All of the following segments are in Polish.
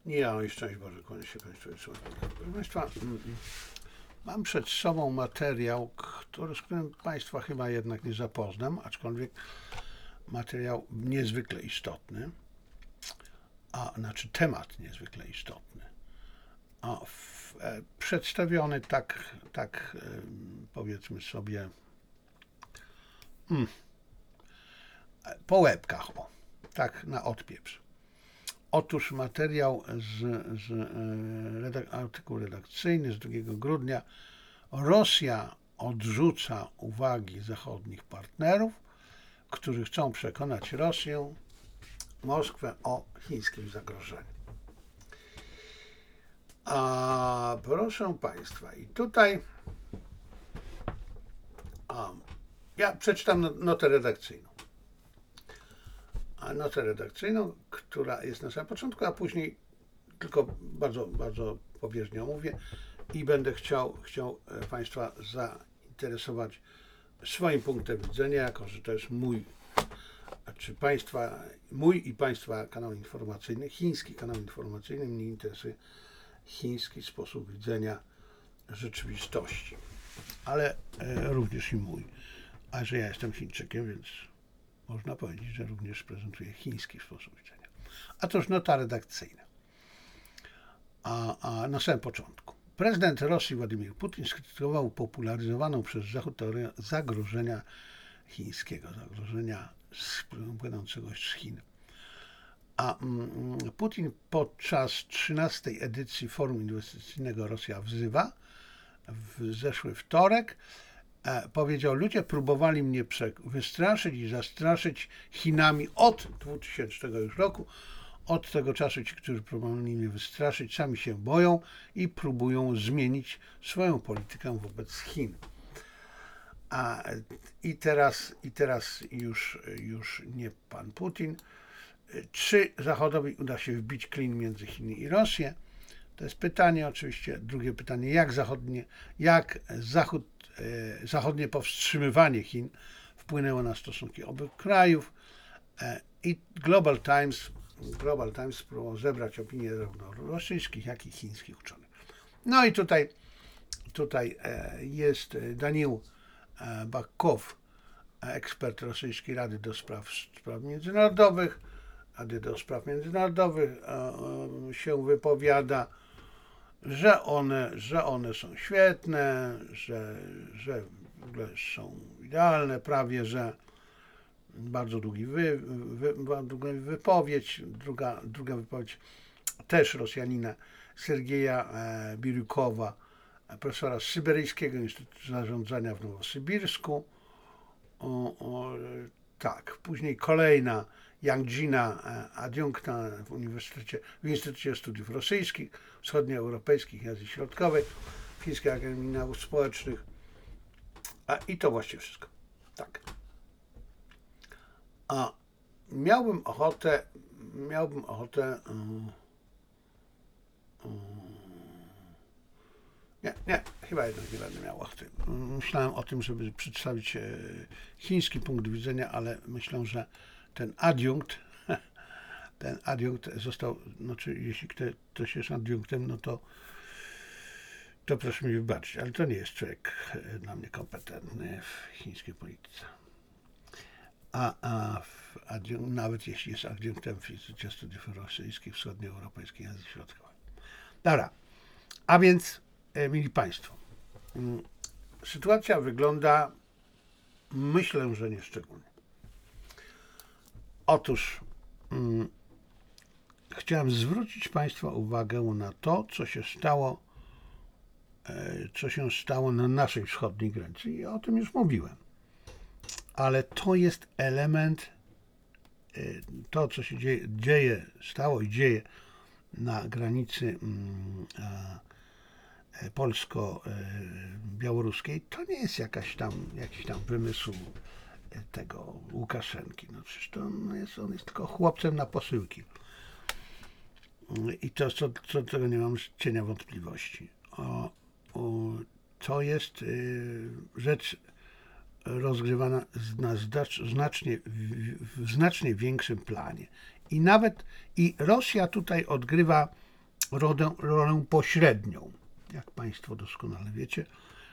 Ja i szczęść Boże, kłaniam się Państwu. Proszę Państwa, mam przed sobą materiał, z którym Państwa chyba jednak nie zapoznam, aczkolwiek materiał niezwykle istotny, znaczy temat niezwykle istotny, przedstawiony tak powiedzmy sobie po łebkach, tak na odpieprz. Otóż materiał artykuł redakcyjny z 2 grudnia. Rosja odrzuca uwagi zachodnich partnerów, którzy chcą przekonać Moskwę o chińskim zagrożeniu. A proszę Państwa, i tutaj ja przeczytam notę redakcyjną, która jest na samym początku, a później tylko bardzo, bardzo powierzchownie omówię i będę chciał Państwa zainteresować swoim punktem widzenia, jako że to jest mój i Państwa kanał informacyjny, chiński kanał informacyjny. Mnie interesuje chiński sposób widzenia rzeczywistości, ale również i mój. A że ja jestem Chińczykiem, więc można powiedzieć, że również prezentuję chiński sposób widzenia. A to już nota redakcyjna. A na samym początku. Prezydent Rosji Władimir Putin skrytykował popularyzowaną przez Zachód teorię zagrożenia chińskiego, zagrożenia płynącego z Chin. A Putin podczas 13. edycji Forum Inwestycyjnego Rosja Wzywa w zeszły wtorek powiedział: ludzie próbowali mnie wystraszyć i zastraszyć Chinami od 2000 już roku. Od tego czasu ci, którzy próbowali mnie wystraszyć, sami się boją i próbują zmienić swoją politykę wobec Chin. I teraz już nie pan Putin. Czy Zachodowi uda się wbić klin między Chiny i Rosję? To jest pytanie oczywiście. Drugie pytanie, jak zachodnie powstrzymywanie Chin wpłynęło na stosunki obu krajów. I Global Times próbował zebrać opinie zarówno rosyjskich, jak i chińskich uczonych. No i tutaj jest Daniil Bakkow, ekspert Rosyjskiej Rady do Spraw Międzynarodowych. Rady do Spraw Międzynarodowych się wypowiada, że one są świetne, że w ogóle są idealne, prawie że bardzo długa wypowiedź. Druga wypowiedź też Rosjanina Sergeja Biryukowa, profesora z Syberyjskiego Instytutu Zarządzania w Nowosybirsku. Tak, później kolejna Yang Jina, adiunkta w Instytucie Studiów Rosyjskich, Wschodnioeuropejskich i Azji Środkowej, Chińskiej Akademii Nauk Społecznych. I to właściwie wszystko. Tak. Miałbym ochotę nie, chyba jednak nie będę miał ochoty. Myślałem o tym, żeby przedstawić chiński punkt widzenia, ale myślę, że ten adiunkt został, znaczy jeśli ktoś jest adiunktem, no to proszę mi wybaczyć, ale to nie jest człowiek dla mnie kompetentny w chińskiej polityce. Nawet jeśli jest adiunktem w Instytucie Studiów Rosyjskich, Wschodnioeuropejskich i Azji Środkowej. Dobra, a więc, mili Państwo, sytuacja wygląda, myślę, że nieszczególnie. Otóż chciałem zwrócić Państwa uwagę na to, co się stało na naszej wschodniej granicy i o tym już mówiłem. Ale to jest element, to co się stało i dzieje na granicy polsko-białoruskiej, to nie jest jakiś tam wymysł tego Łukaszenki. No przecież on jest tylko chłopcem na posyłki. I to co do tego nie mam cienia wątpliwości. To jest rzecz rozgrywana w znacznie większym planie. I Rosja tutaj odgrywa rolę pośrednią. Jak Państwo doskonale wiecie,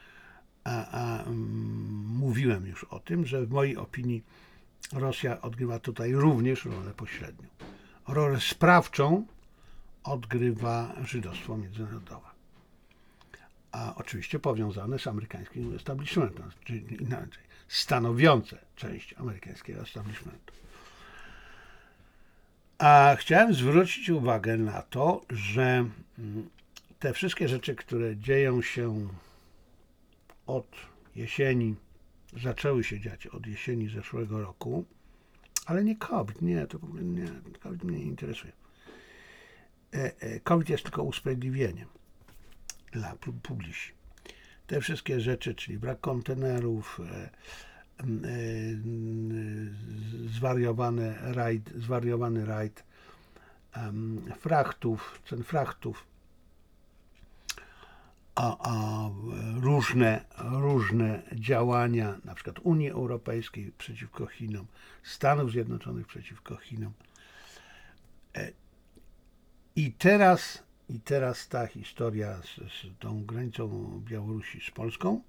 mówiłem już o tym, że w mojej opinii Rosja odgrywa tutaj również rolę pośrednią. Rolę sprawczą odgrywa żydostwo międzynarodowe, a oczywiście powiązane z amerykańskim establishmentem, czyli inaczej, stanowiące część amerykańskiego establishmentu. A chciałem zwrócić uwagę na to, że te wszystkie rzeczy, które dzieją się od jesieni, zaczęły się dziać od jesieni zeszłego roku, ale nie COVID, nie, to w ogóle nie, COVID mnie nie interesuje. COVID jest tylko usprawiedliwieniem dla publiści. Te wszystkie rzeczy, czyli brak kontenerów, zwariowany rajd frachtów, cen frachtów, a różne działania, na przykład Unii Europejskiej przeciwko Chinom, Stanów Zjednoczonych przeciwko Chinom. I teraz ta historia z tą granicą Białorusi z Polską,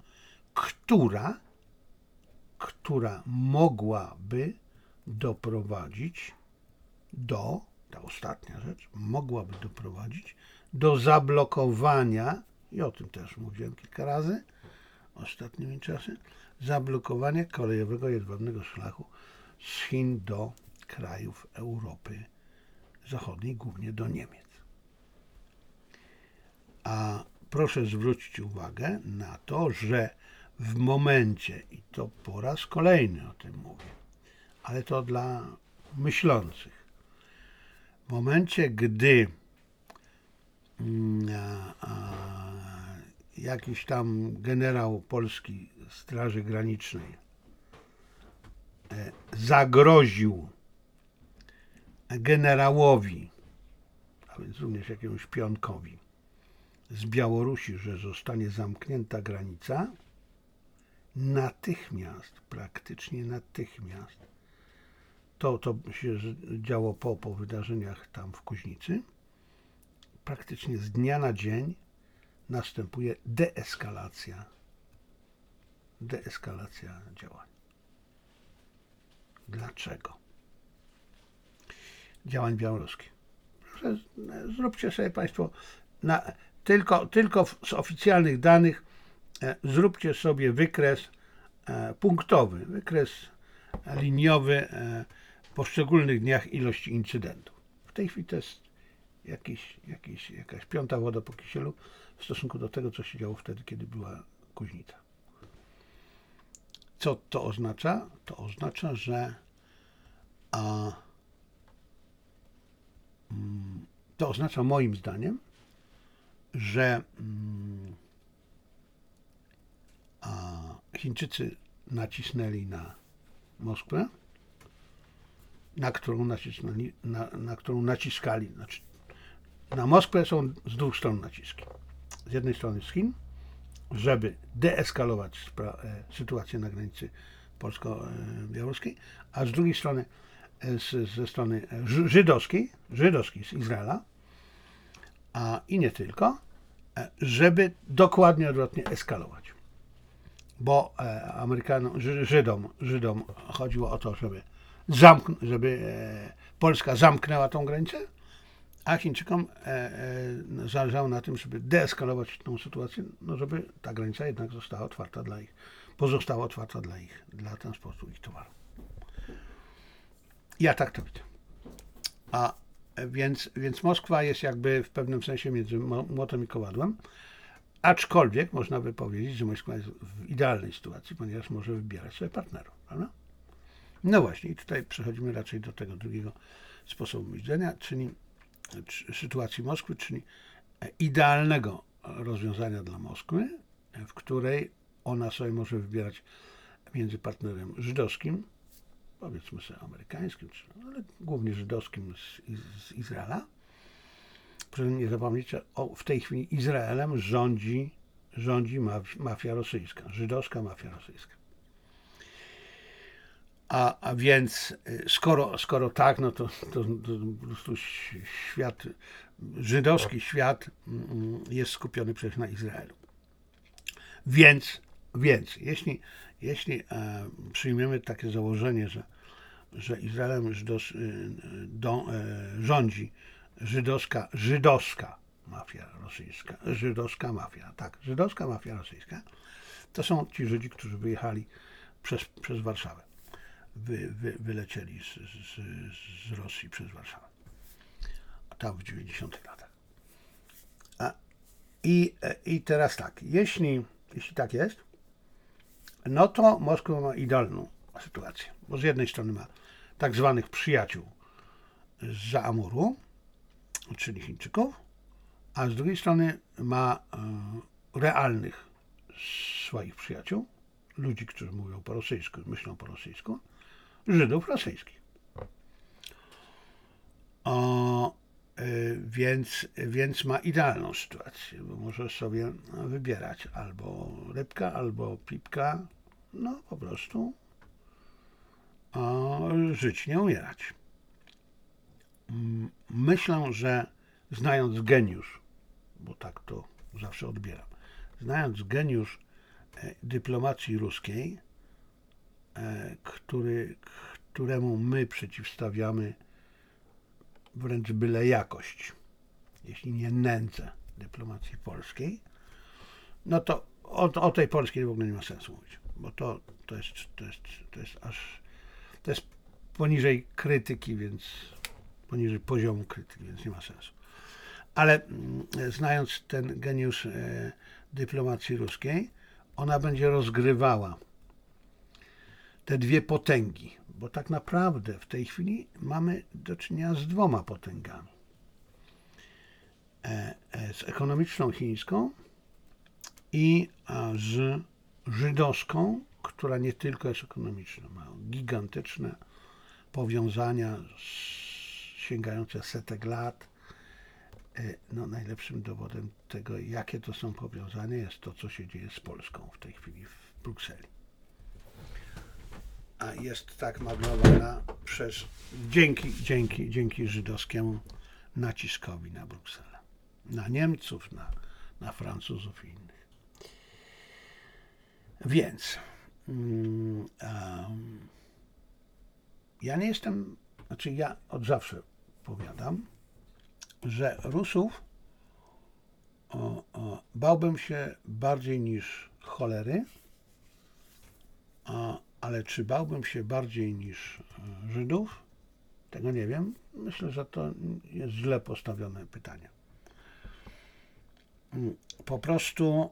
która mogłaby doprowadzić ta ostatnia rzecz, mogłaby doprowadzić do zablokowania, i o tym też mówiłem kilka razy ostatnimi czasy, zablokowania kolejowego jedwabnego szlachu z Chin do krajów Europy Zachodniej, głównie do Niemiec. A proszę zwrócić uwagę na to, że w momencie, i to po raz kolejny o tym mówię, ale to dla myślących, w momencie, gdy jakiś tam generał polskiej Straży Granicznej zagroził generałowi, a więc również jakiemuś pionkowi z Białorusi, że zostanie zamknięta granica, praktycznie natychmiast, to się działo po wydarzeniach tam w Kuźnicy, praktycznie z dnia na dzień następuje deeskalacja działań. Dlaczego? Działań białoruskich. Zróbcie sobie Państwo, tylko z oficjalnych danych, zróbcie sobie wykres punktowy, wykres liniowy w poszczególnych dniach ilości incydentów. W tej chwili to jest jakaś piąta woda po kisielu w stosunku do tego, co się działo wtedy, kiedy była Kuźnica. Co to oznacza? To oznacza, że to oznacza moim zdaniem, że Chińczycy nacisnęli na Moskwę, na którą naciskali. Znaczy, na Moskwę są z dwóch stron naciski. Z jednej strony z Chin, żeby deeskalować sytuację na granicy polsko-białoruskiej, a z drugiej strony ze strony żydowskiej z Izraela, i nie tylko, żeby dokładnie odwrotnie eskalować. Bo Żydom chodziło o to, żeby Polska zamknęła tą granicę, a Chińczykom zależało na tym, żeby deeskalować tą sytuację, żeby ta granica jednak pozostała otwarta dla transportu ich towaru. Ja tak to widzę. Więc Moskwa jest jakby w pewnym sensie między młotem i kowadłem, aczkolwiek można by powiedzieć, że Moskwa jest w idealnej sytuacji, ponieważ może wybierać sobie partnerów, prawda? No właśnie, i tutaj przechodzimy raczej do tego drugiego sposobu myślenia, czyli sytuacji Moskwy, czyli idealnego rozwiązania dla Moskwy, w której ona sobie może wybierać między partnerem żydowskim, powiedzmy sobie amerykańskim, ale głównie żydowskim z Izraela. Proszę nie zapomnieć, w tej chwili Izraelem rządzi mafia rosyjska, żydowska mafia rosyjska. A więc skoro tak, no to po prostu świat, żydowski świat jest skupiony przecież na Izraelu. Więc jeśli przyjmiemy takie założenie, że Izraelem rządzi żydowska mafia rosyjska, żydowska mafia rosyjska, to są ci Żydzi, którzy wyjechali przez Warszawę. Wylecieli z Rosji przez Warszawę. Tam w 90 latach. I teraz tak, jeśli tak jest, no to Moskwa ma idealną sytuację, bo z jednej strony ma tak zwanych przyjaciół zza Amuru, czyli Chińczyków, a z drugiej strony ma realnych swoich przyjaciół, ludzi, którzy mówią po rosyjsku, myślą po rosyjsku, Żydów rosyjskich. Więc ma idealną sytuację, bo może sobie wybierać albo rybka, albo pipka, no po prostu żyć, nie umierać. Myślę, że znając geniusz, bo tak to zawsze odbieram, znając geniusz dyplomacji ruskiej, któremu my przeciwstawiamy wręcz byle jakość, jeśli nie nędzę dyplomacji polskiej, no to o tej polskiej w ogóle nie ma sensu mówić, bo to jest poniżej krytyki, więc poniżej poziomu krytyki, więc nie ma sensu. Ale znając ten geniusz dyplomacji ruskiej, ona będzie rozgrywała te dwie potęgi, bo tak naprawdę w tej chwili mamy do czynienia z dwoma potęgami. Z ekonomiczną chińską i z żydowską, która nie tylko jest ekonomiczna, ma gigantyczne powiązania sięgające setek lat. No, najlepszym dowodem tego, jakie to są powiązania, jest to, co się dzieje z Polską w tej chwili w Brukseli. A jest tak magnowana dzięki żydowskiemu naciskowi na Brukselę. Na Niemców, na Francuzów i innych. Więc ja nie jestem, ja od zawsze powiadam, że Rusów bałbym się bardziej niż cholery, ale czy bałbym się bardziej niż Żydów? Tego nie wiem. Myślę, że to jest źle postawione pytanie. Po prostu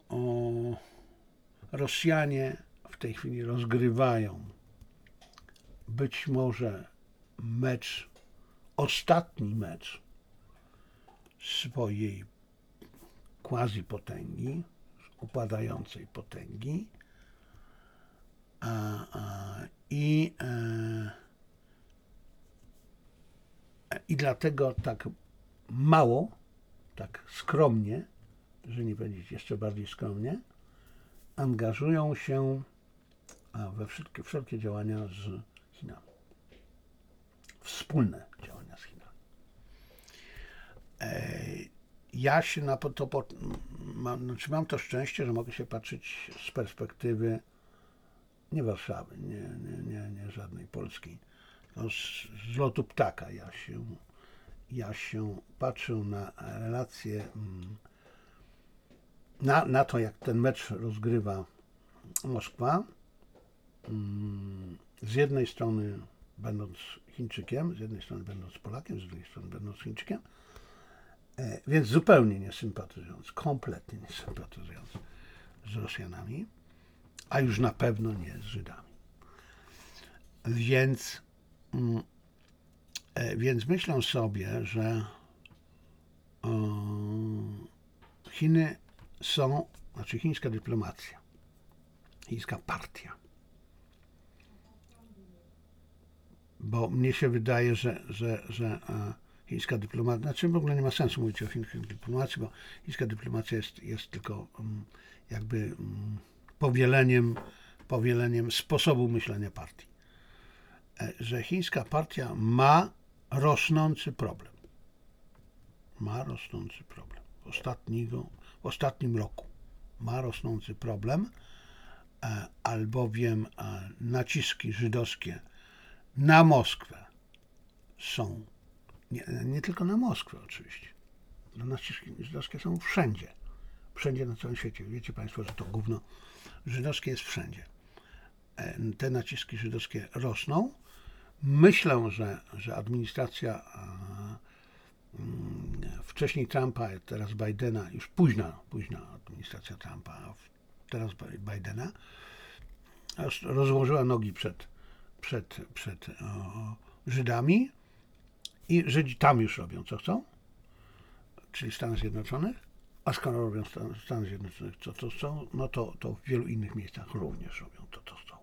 Rosjanie w tej chwili rozgrywają być może ostatni mecz swojej quasi-potęgi, upadającej potęgi, i dlatego tak mało, tak skromnie, że nie powiedzieć jeszcze bardziej skromnie, angażują się we wszelkie działania z Chinami. Wspólne działania z Chinami. Ja się na to mam to szczęście, że mogę się patrzeć z perspektywy nie Warszawy, nie żadnej Polski, tylko z lotu ptaka. Ja się patrzę na relacje, na to, jak ten mecz rozgrywa Moskwa. Z jednej strony będąc Chińczykiem, z jednej strony będąc Polakiem, z drugiej strony będąc Chińczykiem, więc zupełnie nie sympatyzując, kompletnie nie sympatyzując z Rosjanami, a już na pewno nie z Żydami. Więc myślę sobie, że Chiny są, chińska dyplomacja, chińska partia, bo mnie się wydaje, że chińska dyplomacja, w ogóle nie ma sensu mówić o chińskiej dyplomacji, bo chińska dyplomacja jest tylko jakby powieleniem sposobu myślenia partii. że chińska partia ma rosnący problem. Ma rosnący problem. W ostatnim roku ma rosnący problem, albowiem naciski żydowskie na Moskwę są, nie tylko na Moskwę oczywiście, naciski żydowskie są wszędzie na całym świecie. Wiecie Państwo, że to gówno żydowskie jest wszędzie. Te naciski żydowskie rosną. Myślę, że administracja wcześniej Trumpa, teraz Bidena, już późna administracja Trumpa, teraz Bidena, rozłożyła nogi przed Żydami i Żydzi tam już robią co chcą, czyli Stanów Zjednoczonych, a skoro robią Stanów Zjednoczonych co chcą, no to w wielu innych miejscach również robią to, co chcą.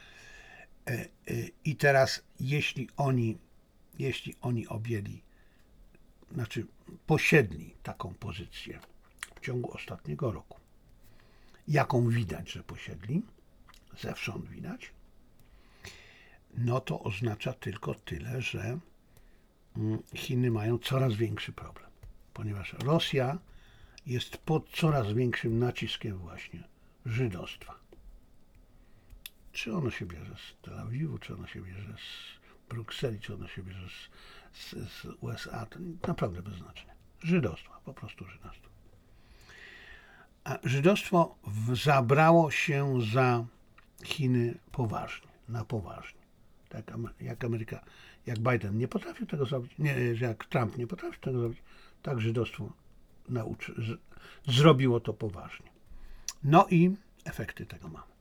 I teraz, jeśli oni objęli, znaczy posiedli taką pozycję w ciągu ostatniego roku, jaką widać, że posiedli, zewsząd widać, no to oznacza tylko tyle, że Chiny mają coraz większy problem, ponieważ Rosja jest pod coraz większym naciskiem właśnie żydostwa. Czy ono się bierze z Tel Awiwu, czy ono się bierze z Brukseli, czy ono się bierze z USA, to naprawdę bez znaczenia. Żydostwo, po prostu żydostwo. A żydostwo zabrało się za Chiny poważnie, na poważnie. Tak jak Ameryka, jak Biden nie potrafił tego zrobić, jak Trump nie potrafił tego zrobić, tak żydostwo zrobiło to poważnie. No i efekty tego mamy.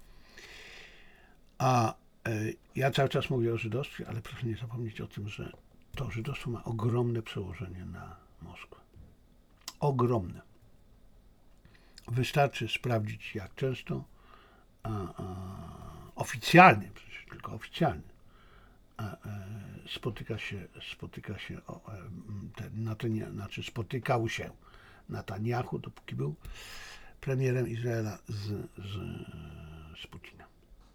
A ja cały czas mówię o żydostwie, ale proszę nie zapomnieć o tym, że to żydostwo ma ogromne przełożenie na Moskwę. Ogromne. Wystarczy sprawdzić, jak często oficjalnie, przecież tylko oficjalnie, spotykał się Netanjahu, dopóki był premierem Izraela, z Putinem.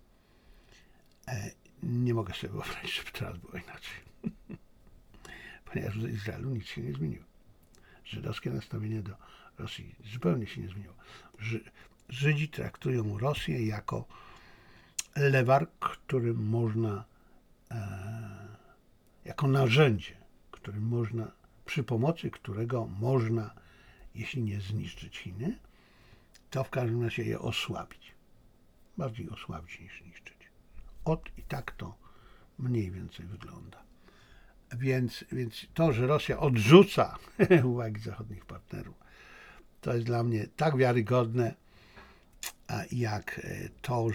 Nie mogę sobie wyobrazić, żeby teraz było inaczej. Ponieważ w Izraelu nic się nie zmieniło. Żydowskie nastawienie do Rosji zupełnie się nie zmieniło. Żydzi traktują Rosję jako lewar, którym można, jako narzędzie, przy pomocy którego można, jeśli nie zniszczyć Chiny, to w każdym razie je osłabić. Bardziej osłabić niż niszczyć. I tak to mniej więcej wygląda. Więc to, że Rosja odrzuca uwagi zachodnich partnerów, to jest dla mnie tak wiarygodne, jak to,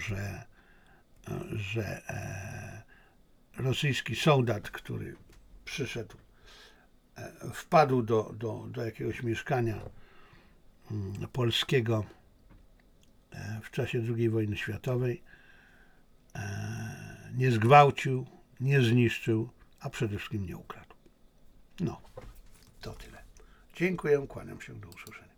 że rosyjski soldat, który przyszedł, wpadł do jakiegoś mieszkania polskiego w czasie II wojny światowej, nie zgwałcił, nie zniszczył, a przede wszystkim nie ukradł. No, to tyle. Dziękuję, kłaniam się, do usłyszenia.